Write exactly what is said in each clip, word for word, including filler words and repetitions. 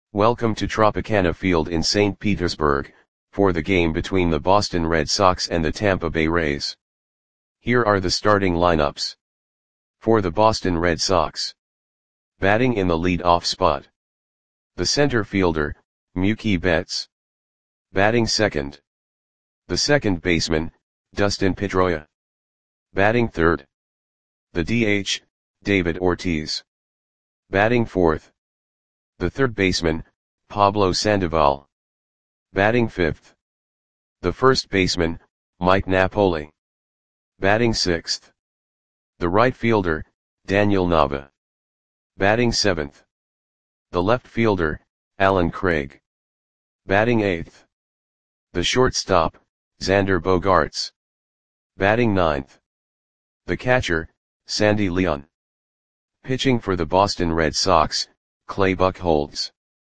Welcome to Tropicana Field in Saint Petersburg, for the game between the Boston Red Sox and the Tampa Bay Rays. Here are the starting lineups. For the Boston Red Sox. Batting in the lead-off spot. The center fielder, Mookie Betts. Batting second. The second baseman, Dustin Pedroia. Batting third. The D H, David Ortiz. Batting fourth. The third baseman, Pablo Sandoval. Batting fifth. The first baseman, Mike Napoli. Batting sixth. The right fielder, Daniel Nava. Batting seventh. The left fielder, Alan Craig. Batting eighth. The shortstop, Xander Bogaerts. Batting ninth. The catcher, Sandy Leon. Pitching for the Boston Red Sox, Clay Buchholz.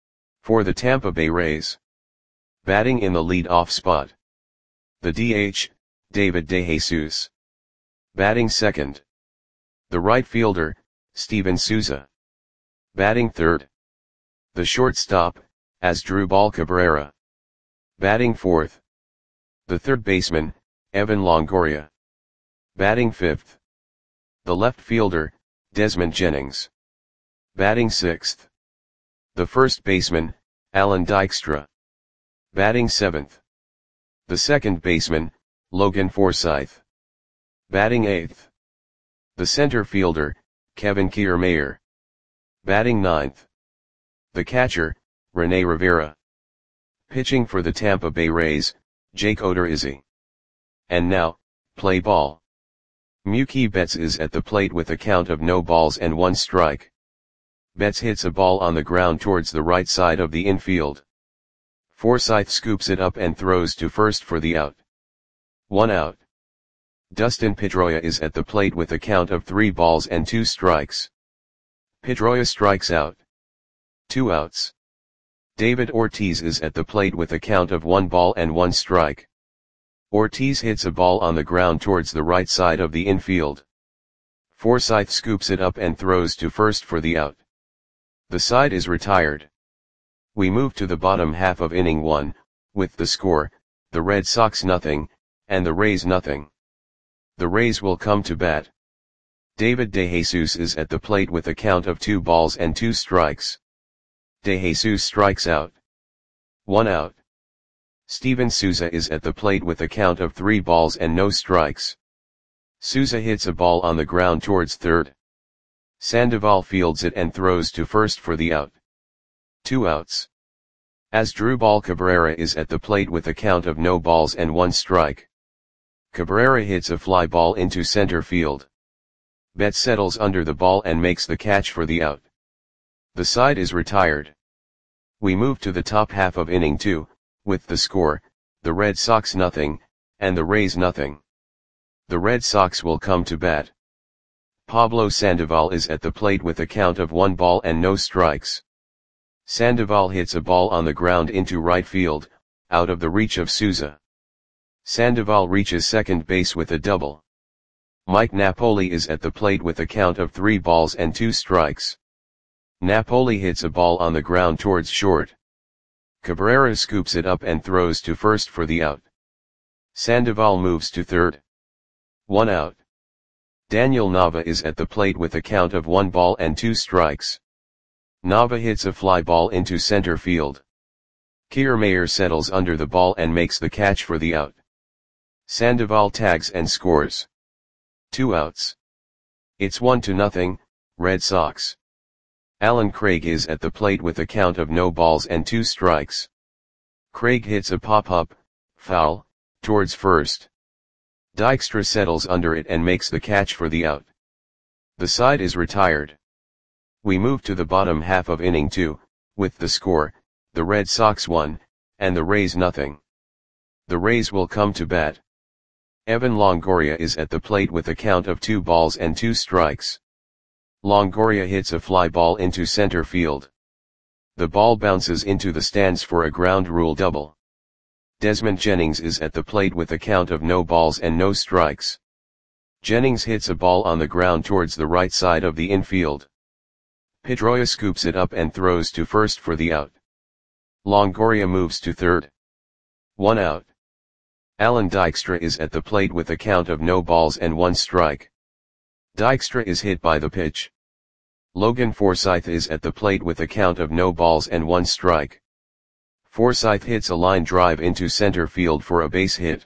For the Tampa Bay Rays. Batting in the lead-off spot. The D H, David DeJesus. Batting second. The right fielder, Steven Souza. Batting third. The shortstop, Asdrubal Cabrera. Batting fourth. The third baseman, Evan Longoria. Batting fifth. The left fielder, Desmond Jennings. Batting sixth. The first baseman, Alan Dykstra. Batting seventh. The second baseman, Logan Forsythe. Batting eighth. The center fielder, Kevin Kiermaier. Batting ninth. The catcher, Rene Rivera. Pitching for the Tampa Bay Rays, Jake Odorizzi. And now, play ball. Mookie Betts is at the plate with a count of no balls and one strike. Betts hits a ball on the ground towards the right side of the infield. Forsythe scoops it up and throws to first for the out. One out. Dustin Pedroia is at the plate with a count of three balls and two strikes. Pedroia strikes out. Two outs. David Ortiz is at the plate with a count of one ball and one strike. Ortiz hits a ball on the ground towards the right side of the infield. Forsythe scoops it up and throws to first for the out. The side is retired. We move to the bottom half of inning one, with the score, the Red Sox nothing, and the Rays nothing. The Rays will come to bat. David DeJesus is at the plate with a count of two balls and two strikes. DeJesus strikes out. One out. Steven Souza is at the plate with a count of three balls and no strikes. Souza hits a ball on the ground towards third. Sandoval fields it and throws to first for the out. Two outs. Asdrubal Cabrera is at the plate with a count of no balls and one strike. Cabrera hits a fly ball into center field. Betts settles under the ball and makes the catch for the out. The side is retired. We move to the top half of inning two, with the score, the Red Sox nothing, and the Rays nothing. The Red Sox will come to bat. Pablo Sandoval is at the plate with a count of one ball and no strikes. Sandoval hits a ball on the ground into right field, out of the reach of Souza. Sandoval reaches second base with a double. Mike Napoli is at the plate with a count of three balls and two strikes. Napoli hits a ball on the ground towards short. Cabrera scoops it up and throws to first for the out. Sandoval moves to third. One out. Daniel Nava is at the plate with a count of one ball and two strikes. Nava hits a fly ball into center field. Kiermaier settles under the ball and makes the catch for the out. Sandoval tags and scores. Two outs. It's one to nothing, Red Sox. Alan Craig is at the plate with a count of no balls and two strikes. Craig hits a pop-up, foul, towards first. Dykstra settles under it and makes the catch for the out. The side is retired. We move to the bottom half of inning two, with the score, the Red Sox one, and the Rays nothing. The Rays will come to bat. Evan Longoria is at the plate with a count of two balls and two strikes. Longoria hits a fly ball into center field. The ball bounces into the stands for a ground rule double. Desmond Jennings is at the plate with a count of no balls and no strikes. Jennings hits a ball on the ground towards the right side of the infield. Pedroia scoops it up and throws to first for the out. Longoria moves to third. One out. Alan Dykstra is at the plate with a count of no balls and one strike. Dykstra is hit by the pitch. Logan Forsythe is at the plate with a count of no balls and one strike. Forsythe hits a line drive into center field for a base hit.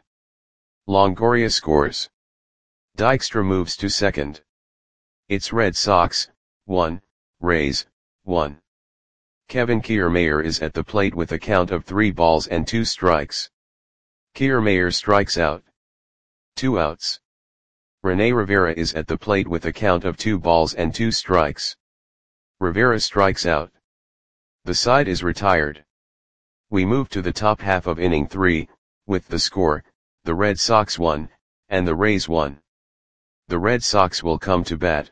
Longoria scores. Dykstra moves to second. It's Red Sox, one, Rays, one. Kevin Kiermaier is at the plate with a count of three balls and two strikes. Kiermaier strikes out. Two outs. Rene Rivera is at the plate with a count of two balls and two strikes. Rivera strikes out. The side is retired. We move to the top half of inning three, with the score, the Red Sox won, and the Rays won. The Red Sox will come to bat.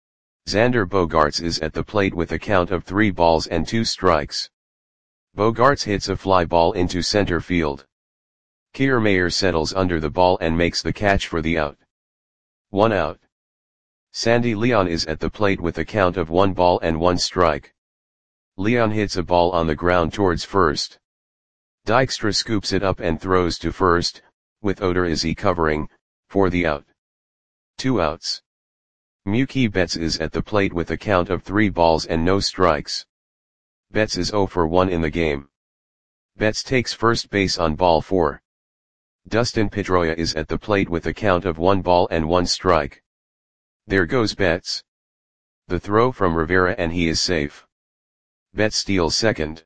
Xander Bogaerts is at the plate with a count of three balls and two strikes. Bogaerts hits a fly ball into center field. Kiermaier settles under the ball and makes the catch for the out. One out. Sandy Leon is at the plate with a count of one ball and one strike. Leon hits a ball on the ground towards first. Dykstra scoops it up and throws to first, with Odorizzi covering, for the out. Two outs. Mookie Betts is at the plate with a count of three balls and no strikes. Betts is oh for one in the game. Betts takes first base on ball four. Dustin Pedroia is at the plate with a count of one ball and one strike. There goes Betts. The throw from Rivera and he is safe. Betts steals second.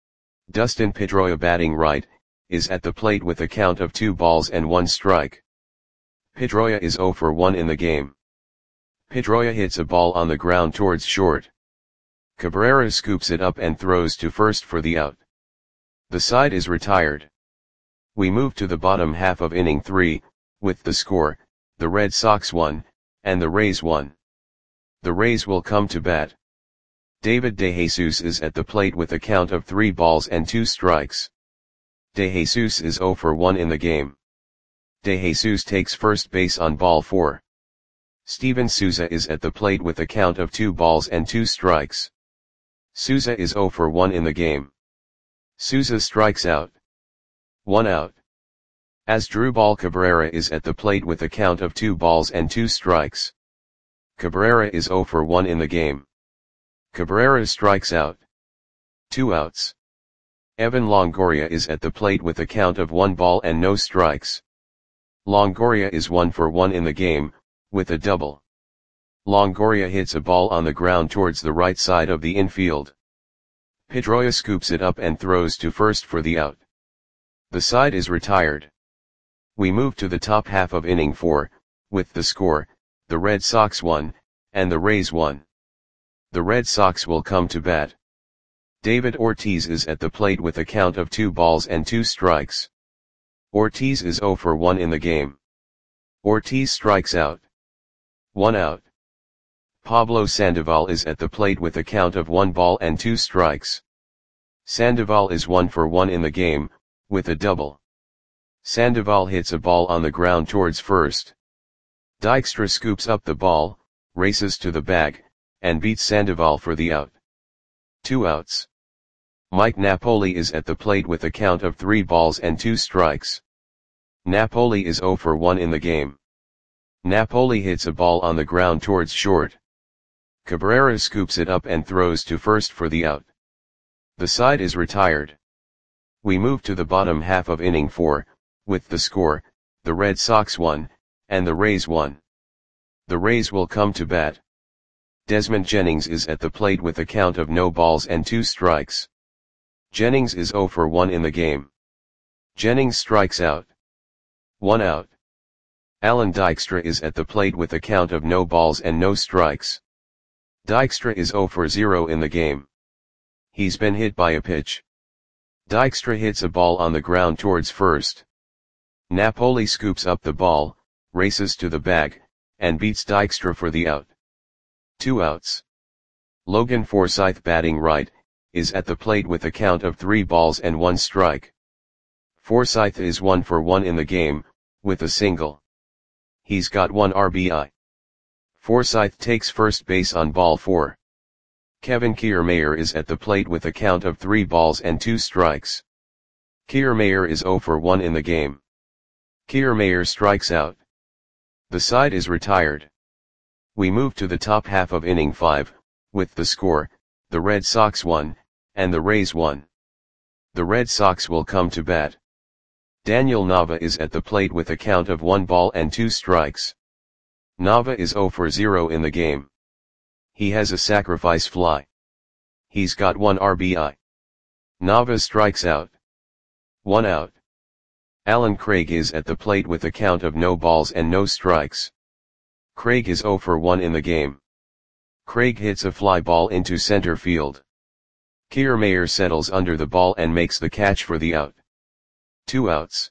Dustin Pedroia, batting right, is at the plate with a count of two balls and one strike. Pedroia is oh for one in the game. Pedroia hits a ball on the ground towards short. Cabrera scoops it up and throws to first for the out. The side is retired. We move to the bottom half of inning three, with the score, the Red Sox won, and the Rays won. The Rays will come to bat. David DeJesus is at the plate with a count of three balls and two strikes. DeJesus is oh for one in the game. DeJesus takes first base on ball four. Steven Souza is at the plate with a count of two balls and two strikes. Souza is oh for one in the game. Souza strikes out. One out. Asdrubal Cabrera is at the plate with a count of two balls and two strikes. Cabrera is oh for one in the game. Cabrera strikes out. Two outs. Evan Longoria is at the plate with a count of one ball and no strikes. Longoria is one for one in the game, with a double. Longoria hits a ball on the ground towards the right side of the infield. Pedroia scoops it up and throws to first for the out. The side is retired. We move to the top half of inning four, with the score, the Red Sox won, and the Rays won. The Red Sox will come to bat. David Ortiz is at the plate with a count of two balls and two strikes. Ortiz is oh for one in the game. Ortiz strikes out. One out. Pablo Sandoval is at the plate with a count of one ball and two strikes. Sandoval is one for one in the game, with a double. Sandoval hits a ball on the ground towards first. Dykstra scoops up the ball, races to the bag, and beats Sandoval for the out. Two outs. Mike Napoli is at the plate with a count of three balls and two strikes. Napoli is oh for one in the game. Napoli hits a ball on the ground towards short. Cabrera scoops it up and throws to first for the out. The side is retired. We move to the bottom half of inning four, with the score, the Red Sox won, and the Rays won. The Rays will come to bat. Desmond Jennings is at the plate with a count of no balls and two strikes. Jennings is oh for one in the game. Jennings strikes out. One out. Alan Dykstra is at the plate with a count of no balls and no strikes. Dykstra is oh for zero in the game. He's been hit by a pitch. Dykstra hits a ball on the ground towards first. Napoli scoops up the ball, races to the bag, and beats Dykstra for the out. Two outs. Logan Forsythe, batting right, is at the plate with a count of three balls and one strike. Forsythe is one for one in the game, with a single. He's got one R B I. Forsythe takes first base on ball four. Kevin Kiermaier is at the plate with a count of three balls and two strikes. Kiermaier is zero for one in the game. Kiermaier strikes out. The side is retired. We move to the top half of inning five, with the score, the Red Sox one, and the Rays one. The Red Sox will come to bat. Daniel Nava is at the plate with a count of one ball and two strikes. Nava is zero for zero in the game. He has a sacrifice fly. He's got one R B I. Nava strikes out. One out. Alan Craig is at the plate with a count of no balls and no strikes. Craig is zero for one in the game. Craig hits a fly ball into center field. Kiermaier settles under the ball and makes the catch for the out. Two outs.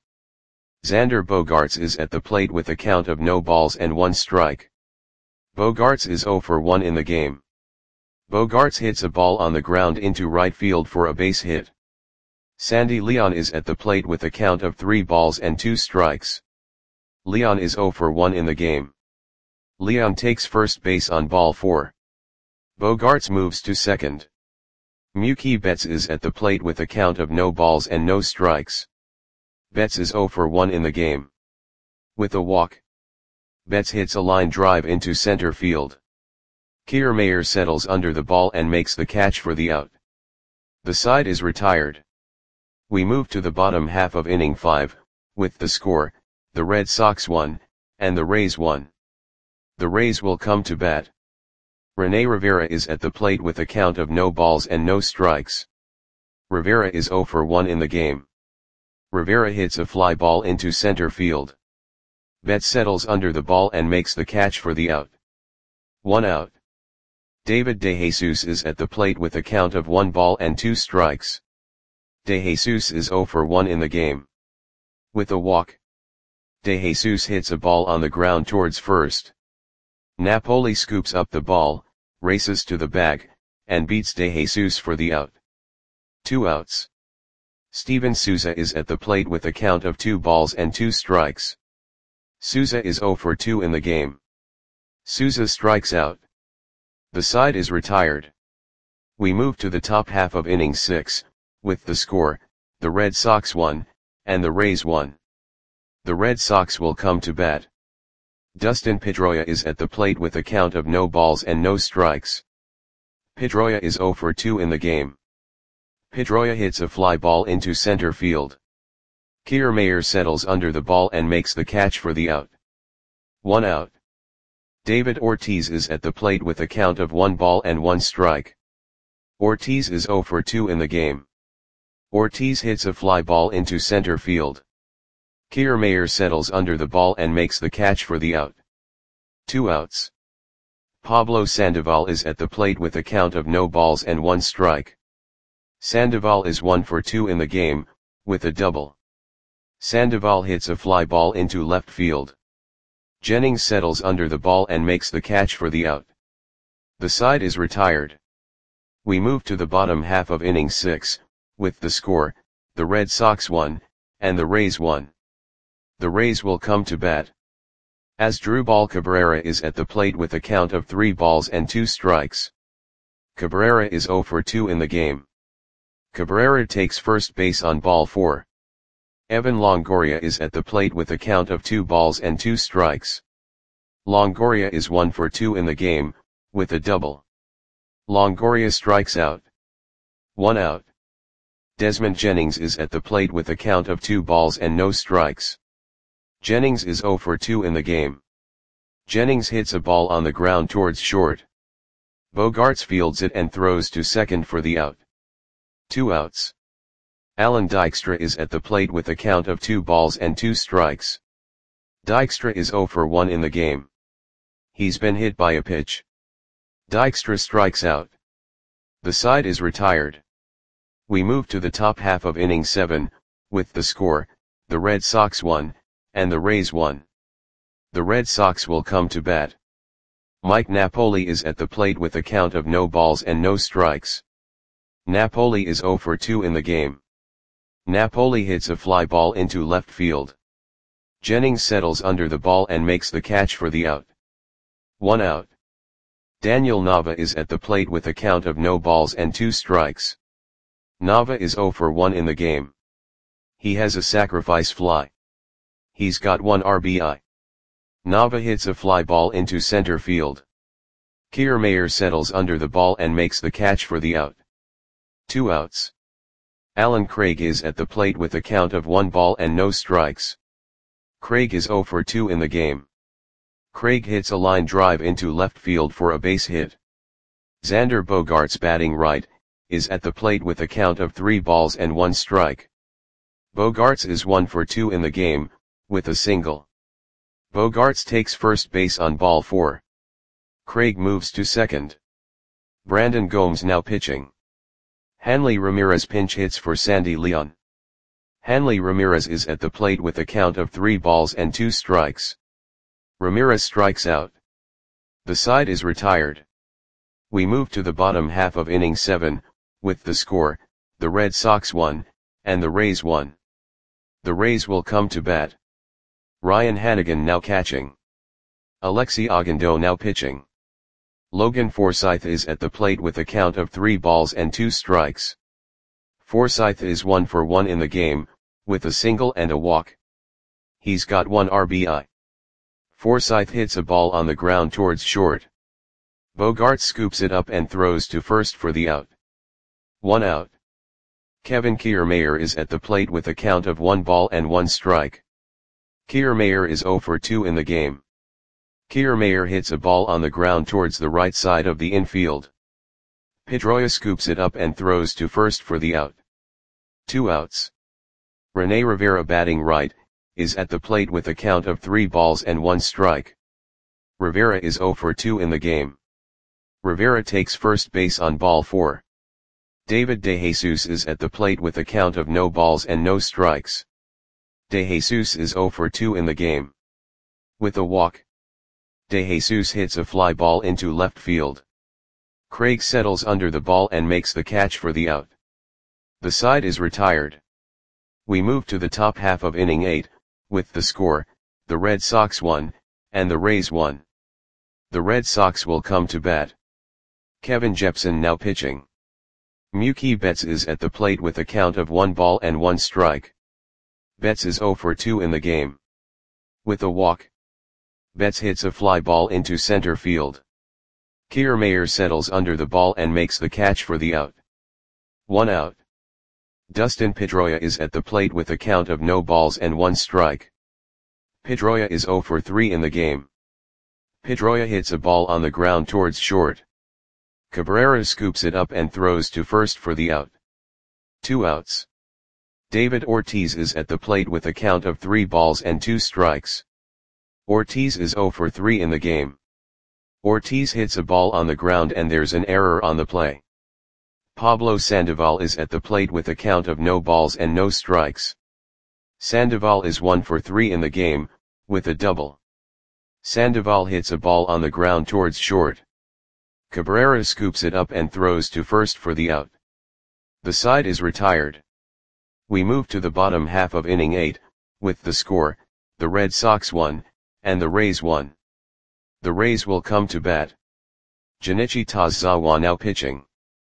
Xander Bogaerts is at the plate with a count of no balls and one strike. Bogaerts is zero for one in the game. Bogaerts hits a ball on the ground into right field for a base hit. Sandy Leon is at the plate with a count of three balls and two strikes. Leon is zero for one in the game. Leon takes first base on ball four. Bogaerts moves to second. Mookie Betts is at the plate with a count of no balls and no strikes. Betts is zero for one in the game. With a walk, Betts hits a line drive into center field. Kiermaier settles under the ball and makes the catch for the out. The side is retired. We move to the bottom half of inning five, with the score, the Red Sox one, and the Rays one. The Rays will come to bat. Rene Rivera is at the plate with a count of no balls and no strikes. Rivera is zero for one in the game. Rivera hits a fly ball into center field. Betts settles under the ball and makes the catch for the out. One out. David DeJesus is at the plate with a count of one ball and two strikes. DeJesus is zero for one in the game. With a walk, DeJesus hits a ball on the ground towards first. Napoli scoops up the ball, races to the bag, and beats DeJesus for the out. Two outs. Steven Souza is at the plate with a count of two balls and two strikes. Souza is zero for two in the game. Souza strikes out. The side is retired. We move to the top half of inning six, with the score, the Red Sox one, and the Rays one. The Red Sox will come to bat. Dustin Pedroia is at the plate with a count of no balls and no strikes. Pedroia is zero for two in the game. Pedroia hits a fly ball into center field. Kiermaier settles under the ball and makes the catch for the out. One out. David Ortiz is at the plate with a count of one ball and one strike. Ortiz is zero for two in the game. Ortiz hits a fly ball into center field. Kiermaier settles under the ball and makes the catch for the out. Two outs. Pablo Sandoval is at the plate with a count of no balls and one strike. Sandoval is one for two in the game, with a double. Sandoval hits a fly ball into left field. Jennings settles under the ball and makes the catch for the out. The side is retired. We move to the bottom half of inning six, with the score, the Red Sox one, and the Rays one. The Rays will come to bat. Asdrubal Cabrera is at the plate with a count of three balls and two strikes. Cabrera is zero for two in the game. Cabrera takes first base on ball four. Evan Longoria is at the plate with a count of two balls and two strikes. Longoria is one for two in the game, with a double. Longoria strikes out. One out. Desmond Jennings is at the plate with a count of two balls and no strikes. Jennings is zero for two in the game. Jennings hits a ball on the ground towards short. Bogaerts fields it and throws to second for the out. Two outs. Alan Dykstra is at the plate with a count of two balls and two strikes. Dykstra is zero for one in the game. He's been hit by a pitch. Dykstra strikes out. The side is retired. We move to the top half of inning seven, with the score, the Red Sox one, and the Rays one. The Red Sox will come to bat. Mike Napoli is at the plate with a count of no balls and no strikes. Napoli is zero for two in the game. Napoli hits a fly ball into left field. Jennings settles under the ball and makes the catch for the out. One out. Daniel Nava is at the plate with a count of no balls and two strikes. Nava is zero for one in the game. He has a sacrifice fly. He's got one R B I. Nava hits a fly ball into center field. Kiermaier settles under the ball and makes the catch for the out. Two outs. Alan Craig is at the plate with a count of one ball and no strikes. Craig is zero for two in the game. Craig hits a line drive into left field for a base hit. Xander Bogaerts, batting right, is at the plate with a count of three balls and one strike. Bogaerts is one for two in the game, with a single. Bogaerts takes first base on ball four. Craig moves to second. Brandon Gomes now pitching. Hanley Ramirez pinch hits for Sandy Leon. Hanley Ramirez is at the plate with a count of three balls and two strikes. Ramirez strikes out. The side is retired. We move to the bottom half of inning seven, with the score, the Red Sox won, and the Rays won. The Rays will come to bat. Ryan Hanigan now catching. Alexi Ogando now pitching. Logan Forsythe is at the plate with a count of three balls and two strikes. Forsythe is one for one in the game, with a single and a walk. He's got one R B I. Forsythe hits a ball on the ground towards short. Bogaerts scoops it up and throws to first for the out. One out. Kevin Kiermaier is at the plate with a count of one ball and one strike. Kiermaier is zero for two in the game. Kiermaier hits a ball on the ground towards the right side of the infield. Pedroia scoops it up and throws to first for the out. Two outs. Rene Rivera, batting right, is at the plate with a count of three balls and one strike. Rivera is zero for two in the game. Rivera takes first base on ball four. David DeJesus is at the plate with a count of no balls and no strikes. DeJesus is zero for two in the game. With a walk, DeJesus hits a fly ball into left field. Craig settles under the ball and makes the catch for the out. The side is retired. We move to the top half of inning eight, with the score, the Red Sox won, and the Rays won. The Red Sox will come to bat. Kevin Jepson now pitching. Mookie Betts is at the plate with a count of one ball and one strike. Betts is zero for two in the game. With a walk, Betts hits a fly ball into center field. Kiermaier settles under the ball and makes the catch for the out. One out. Dustin Pedroia is at the plate with a count of no balls and one strike. Pedroia is zero for three in the game. Pedroia hits a ball on the ground towards short. Cabrera scoops it up and throws to first for the out. Two outs. David Ortiz is at the plate with a count of three balls and two strikes. Ortiz is zero for three in the game. Ortiz hits a ball on the ground and there's an error on the play. Pablo Sandoval is at the plate with a count of no balls and no strikes. Sandoval is one for three in the game, with a double. Sandoval hits a ball on the ground towards short. Cabrera scoops it up and throws to first for the out. The side is retired. We move to the bottom half of inning eight, with the score, the Red Sox won, and the Rays won. The Rays will come to bat. Junichi Tazawa now pitching.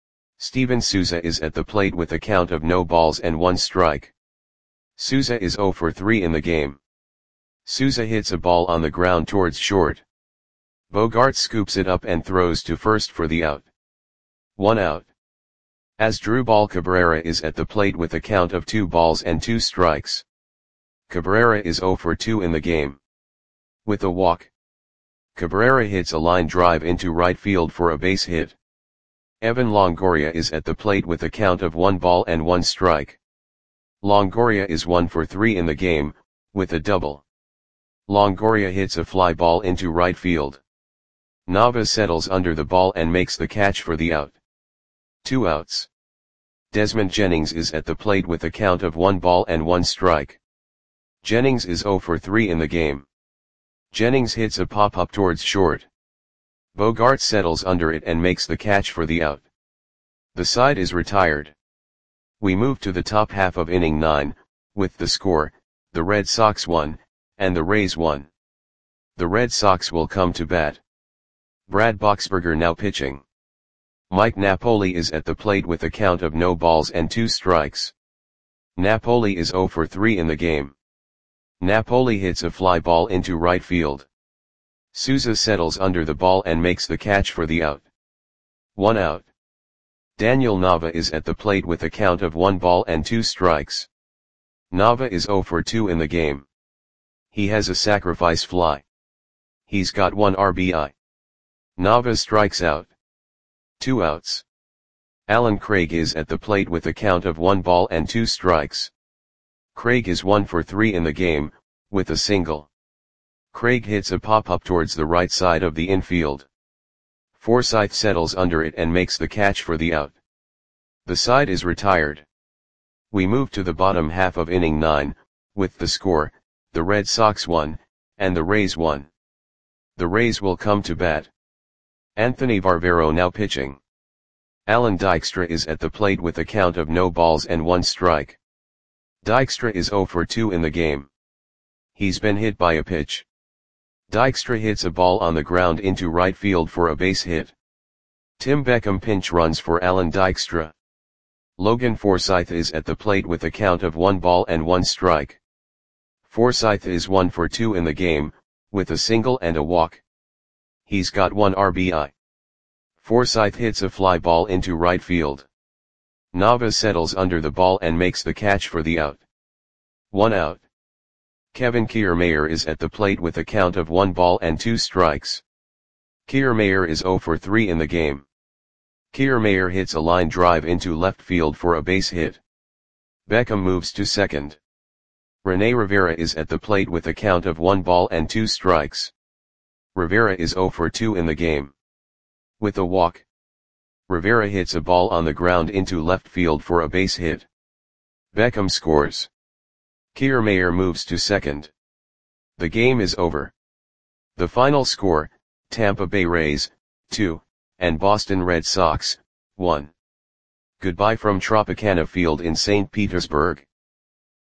Steven Souza is at the plate with a count of no balls and one strike. Souza is zero for three in the game. Souza hits a ball on the ground towards short. Bogaerts scoops it up and throws to first for the out. One out. Asdrubal Cabrera is at the plate with a count of two balls and two strikes. Cabrera is zero for two in the game. With a walk, Cabrera hits a line drive into right field for a base hit. Evan Longoria is at the plate with a count of one ball and one strike. Longoria is one for three in the game, with a double. Longoria hits a fly ball into right field. Nava settles under the ball and makes the catch for the out. Two outs. Desmond Jennings is at the plate with a count of one ball and one strike. Jennings is zero for three in the game. Jennings hits a pop-up towards short. Bogaerts settles under it and makes the catch for the out. The side is retired. We move to the top half of inning nine, with the score, the Red Sox won, and the Rays won. The Red Sox will come to bat. Brad Boxberger now pitching. Mike Napoli is at the plate with a count of no balls and two strikes. Napoli is zero for three in the game. Napoli hits a fly ball into right field. Souza settles under the ball and makes the catch for the out. One out. Daniel Nava is at the plate with a count of one ball and two strikes. Nava is zero for two in the game. He has a sacrifice fly. He's got one R B I. Nava strikes out. Two outs. Alan Craig is at the plate with a count of one ball and two strikes. Craig is one for three in the game, with a single. Craig hits a pop-up towards the right side of the infield. Forsythe settles under it and makes the catch for the out. The side is retired. We move to the bottom half of inning nine, with the score, the Red Sox won, and the Rays won. The Rays will come to bat. Anthony Barbero now pitching. Alan Dykstra is at the plate with a count of no balls and one strike. Dykstra is zero for two in the game. He's been hit by a pitch. Dykstra hits a ball on the ground into right field for a base hit. Tim Beckham pinch runs for Alan Dykstra. Logan Forsythe is at the plate with a count of one ball and one strike. Forsythe is one for two in the game, with a single and a walk. He's got one R B I. Forsythe hits a fly ball into right field. Nava settles under the ball and makes the catch for the out. One out. Kevin Kiermaier is at the plate with a count of one ball and two strikes. Kiermaier is zero for three in the game. Kiermaier hits a line drive into left field for a base hit. Beckham moves to second. Rene Rivera is at the plate with a count of one ball and two strikes. Rivera is zero for two in the game. With a walk. Rivera hits a ball on the ground into left field for a base hit. Beckham scores. Kiermaier moves to second. The game is over. The final score, Tampa Bay Rays, two, and Boston Red Sox, one. Goodbye from Tropicana Field in Saint Petersburg.